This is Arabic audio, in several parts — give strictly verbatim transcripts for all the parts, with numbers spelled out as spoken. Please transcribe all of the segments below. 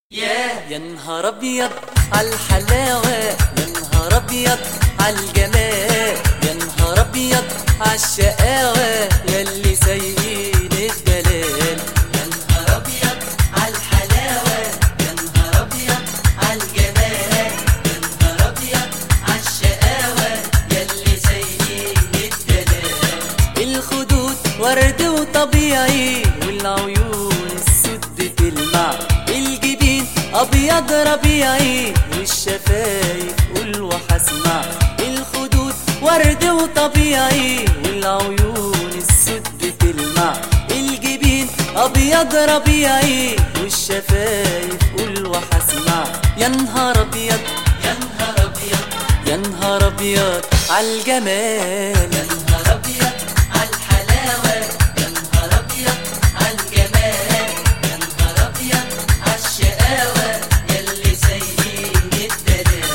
ياه يا نهار ابيض عالحلاوه، يا نهار ابيض عالجمال، يا نهار ابيض عالشقاوه ياللي سايقين الدلال. يا نهار ابيض عالحلاوه، يا نهار ابيض عالجمال، يا نهار ابيض عالشقاوه ياللي سايقين الدلال. الخدود ورد وطبيعي والعيون السد تلمع، الجبين ابيض ربيعي والشفايف قول وحسمع. الخدود ورد وطبيعي والعيون السد تلمع، الجبين ابيض ربيعي والشفايف قول وحسمع. يا نهار ابيض يا نهار ابيض يا نهار ابيض عالجمال، يا نهار ابيض عالحلاوه، يا نهار ابيض عالجمال، يا نهار ابيض عالشقاوه ياللي سايقين الدلال.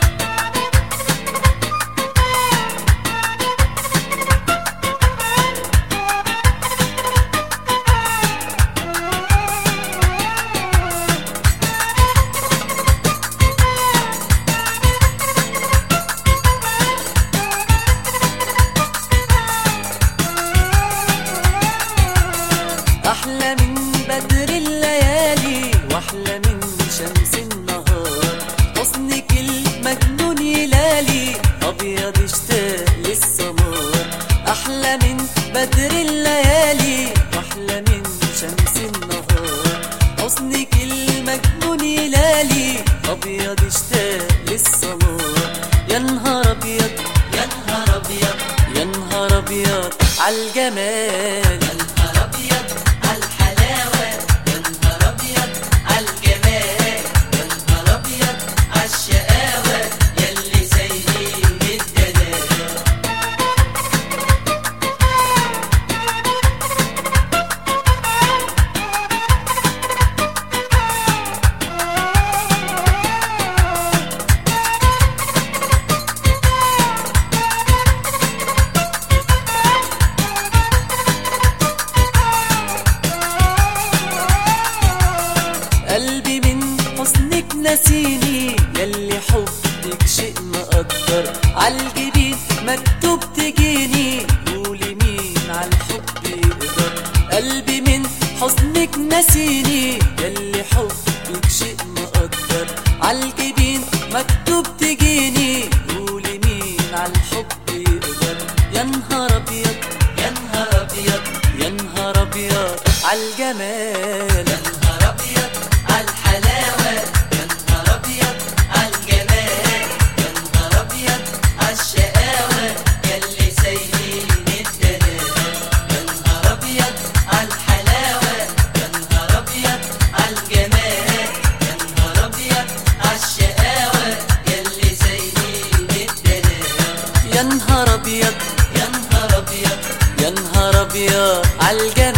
أحلى من بدر الليالي وأحلى من شمس النهار، حسنك المجنون يلالي أبيض اشتاق للسمار. أحلى من بدر الليالي وأحلى من شمس النهار، حسنك المجنون يلالي أبيض اشتاق للسمار. يا نهار أبيض يا نهار أبيض يا نهار أبيض عالجمال، يا نهار أبيض عالحلاوة، يا نهار أبيض عالجمال، يا نهار أبيض عالشقاوة ياللي سايقين الدلال. قلبي من حسنك نسيني، ياللي حبك شيء مقدر، عالجبين مكتوب تجيني قولي مين عالحب يقدر. قلبي من حسنك نسيني، ياللي حبك شيء مقدر، عالجبين مكتوب تجيني قولي مين عالحب يقدر. يا نهار ابيض يا نهار ابيض يا نهار ابيض عالجمال، يا نهار ابيض عالحلاوة، يا نهار أبيض عالجمال، يا نهار أبيض عالشقاوة ياللي سايقين الدلال. يا نهار أبيض عالحلاوة، يا نهار أبيض عالجمال، يا نهار أبيض عالشقاوة ياللي سايقين الدلال. يا نهار أبيض يا نهار أبيض يا نهار أبيض عالجمال.